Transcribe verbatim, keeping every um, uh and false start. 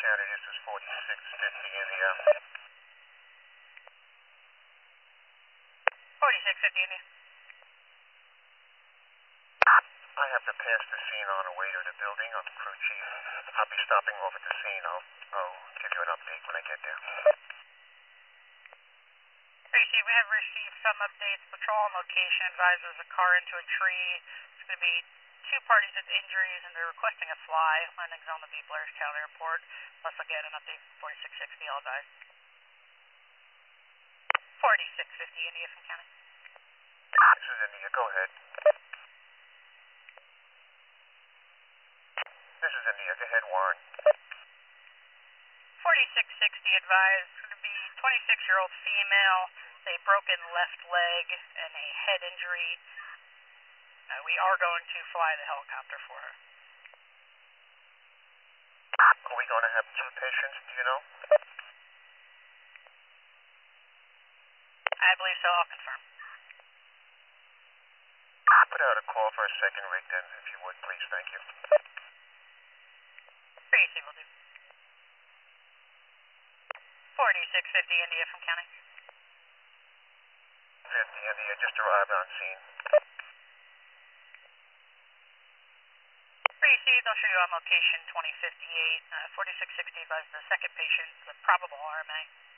County, this is forty-six fifty India. forty-six fifty India. I have to pass the scene on the way to the building. I'm the crew chief. I'll be stopping off at the scene. I'll, I'll give you an update when I get there. Tracy, we have received some updates. Patrol on location advises a car into a tree. There's going to be two parties with injuries, and they're requesting a fly. Landing's on the B. Blairstown Airport. Unless I get an update from forty-six sixty, I'll advise. forty-six fifty India from County. This is India. Go ahead. This is India. Go ahead, Warren. forty-six sixty advised. It's going to be twenty-six-year-old female, a broken left leg, and a head injury. Uh, we are going to fly the helicopter for her. Are we going to have two patients? Do you know? I believe so. I'll confirm. Put out a call for a second rig then, if you would, please. Thank you. Tracy will do. forty-six fifty India from County. fifty India just arrived on scene. Received. I'll show you on location twenty fifty-eight. Uh, forty-six sixty advised the second patient, the probable R M A.